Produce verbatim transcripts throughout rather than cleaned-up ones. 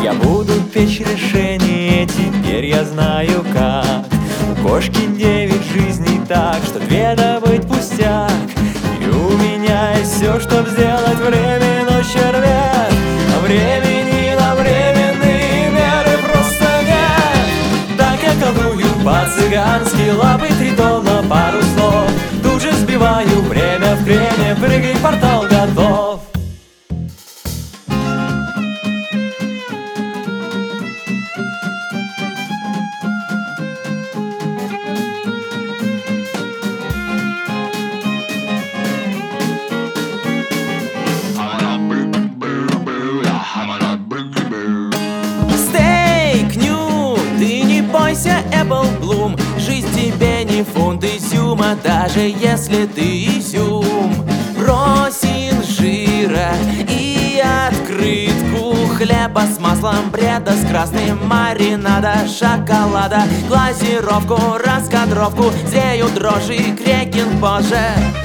Я буду печь решение, теперь я знаю как. У кошки девять жизней так, что две добыть пустяк. И у меня есть все, чтоб сделать время, но червяк. А времени на временные меры просто нет. Так я колдую по-цыгански, лапы три тона, пару слов. Тут же сбиваю время в креме, прыгай, портал готов. Apple Bloom, жизнь тебе не фунт изюма, даже если ты изюм. Брось инжира и открытку хлеба с маслом, бреда с красным маринада, шоколада, глазировку, раскадровку, зреют дрожжи, крекинг позже.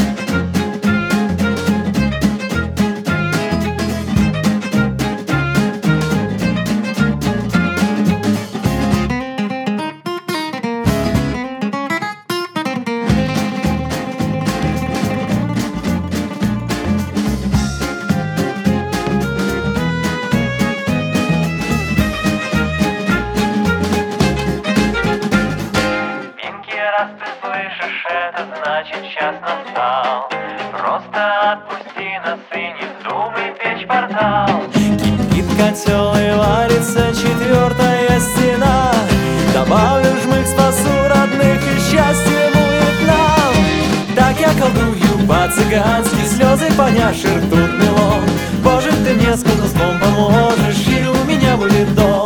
Раз ты слышишь, это значит час настал. Просто отпусти нас и не вздумай печь портал. Кипит котел и варится четвертая стена. Добавлю жмых, спасу родных, и счастье будет нам. Так я колдую по-цыгански, слезы поняши ртутный лом. Боже, ты мне с колдовством поможешь, и у меня будет дом.